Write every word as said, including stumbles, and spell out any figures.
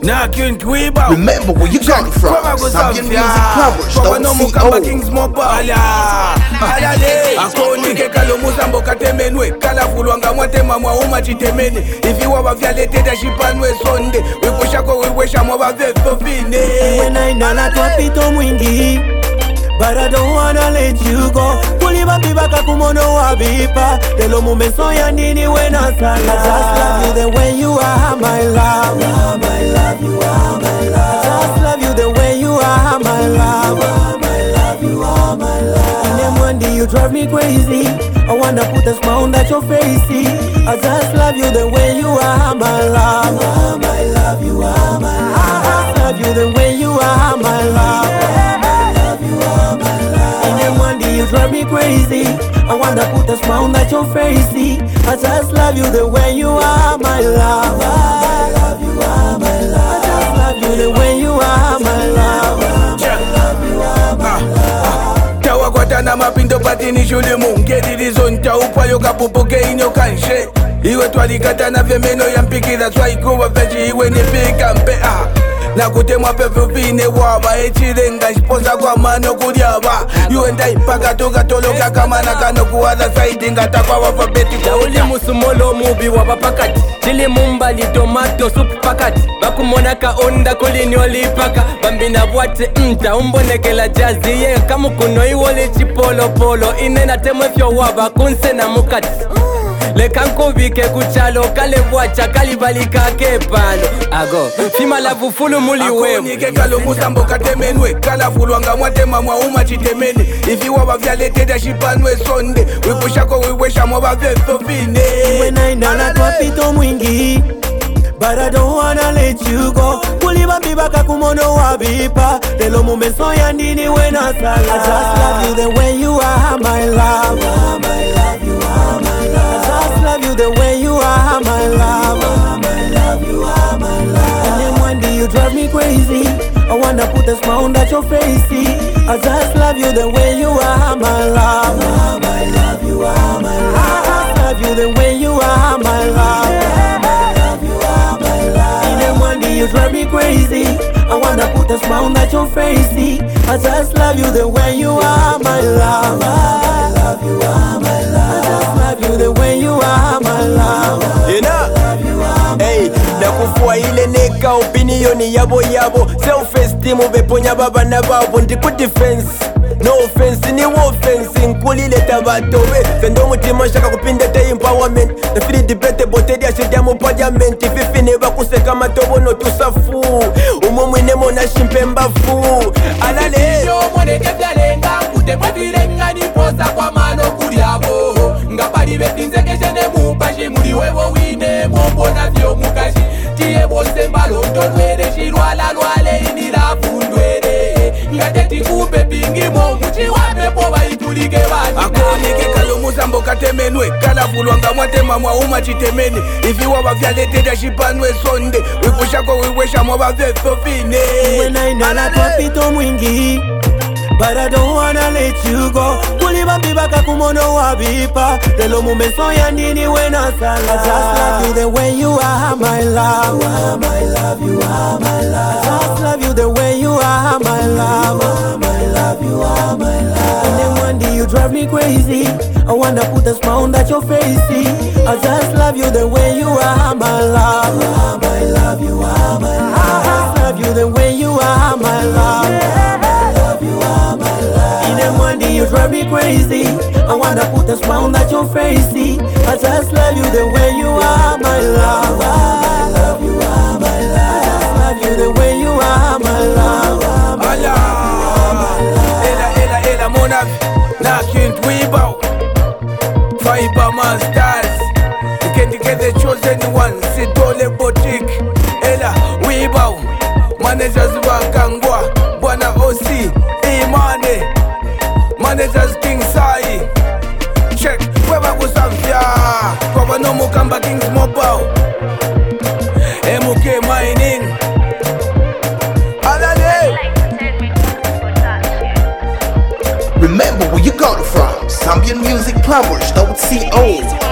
Now can't we bow. Remember where you come from. Zambian Music Plumbers, don't C O. Kings Mobile. Alale. Akonike kalomusa mboka temenwe. Kala fulwanga mwatema mwa uma chitemene. If you have a violated a shipanwe sonde. We push a go, we wish I'm over there for fine. When I nana twapito mwingi, but I don't wanna let you go. Kuliba bibaka kumono wabipa. Delo mumeso ya nini when I sala. I just love you the way you are, my love. You are my love, you are my love. I just love you the way you are, my love. You are my love, you are my love. In them one day you drive me crazy. I wanna put a smile on your face. I just love you the way you are, my love. You are my love, you are my love. I just love you the way you are, my love. In them one day you drive me crazy. I wanna put a smile on your face. I just love you the way you are, my love. I love you, are my love. I just love you the way you are, my love. I love you, are my love. Tawa kwata na mapindo patini shule mungedi rizonta upayo kapupoke inyo kanshe. Iwe twalikata na vemeno ya mpikira swaikuwa veji iwe nipika mpe ah. Na kutemwa pefufine waba echirenga shiposa kwa mano kuliaba. You and I paka toka toloka kama na kano kuwada saidi ngata kwa wafabeti kwa uli musumolo mubi waba pakati. Chili mumbali tomato soup pakati. Baku monaka onda kulini oli paka. Bambina wate mta umbonekela jazi. Ye kamu kuno iwole chipolo polo. Inena temwe fyo waba kunse na mukati. Le kanko vike kuchalo kale wacha kalibalika ke palo ago fima la vufulu muli wewe akonike kalo musambo katemenwe kala fulwanga mwatema mwa uma chitemene if you have violated a shipanwe sonde we push ako we wish I'm over there so fine when I nana twapito mwingi but I don't wanna let you go. Kuliba bibaka kumono wabipa. Delo mumeso ya nini when I sala. I just love you the way you are, my love. You are my love, you are my love. I just love you the way you are, my love. You are my love, you are my love. And then one day you drive me crazy. I wanna put a smile on your face. I just love you the way you are, my love. You are my love, you are my love. I just love you the way you are, my love. You drive me crazy. I wanna put a smile on your face. I just love you the way you are, my love. I love you, are my love. I just love you the way you are, my love. You know, hey, nakufua ile neka opinioni yabo yabo. Self-esteem beponya baba na babo. Ndiku defense, no offense, ni offense. Nkulile tabatowe. Sendo mutima shaka kupinda te empowerment. Na fili debate botedi ashedia mu parliament. Fifi neba kuseka matobo no tusafu. Umo mwine mona shimpe mbafu. Alale yo mwone kevyalenga kute mwafirenga niposa kwa mano kuliabo. Ngapari betinze keshene mupashi muri wewo wine mwobona vyo mukashi. Tiye bose mbalondo nwere shirwala lwale inira fundwere. Ngateti kupe pingi mo muchi wapepo baitulike bani. Akonike kalo musambo katemenwe kala fulwanga mwatema mwa uma chitemene if you have violated a shipanwe sonde we push ako we wish I'm over there so fine when I nana twapito mwingi but I don't wanna let you go. Kuliba bibaka kumono wabipa. Delo mumeso ya nini when I sala. I just love you the way you are, my love. You are my love, you are my love. I just love you the way you are, my love. You are my love, you are my love. And then one day you drive me crazy. I wanna put a smile on your face. I just love you the way you are, my love. You are my love, you are my love. I just love you the way you are, my love. One day you drive me crazy. I wanna put a smile on your face. I just love you the way you are, my love. I love you, are my love. I just love you the way you are, my love. My love. Ela, ela, ela, mona. Now can't we bow? Fiberman stars. You can't get the chosen one. Sit all the boutique. Ela, we bow. Managers wakangwa. Bwana O C. Imane. Managers King Sai. Check, kweba kusavya kwaba no mukamba Kings Mobile M K Mining Alale. Remember where you come from. Zambian Music Plumbers, don't C O.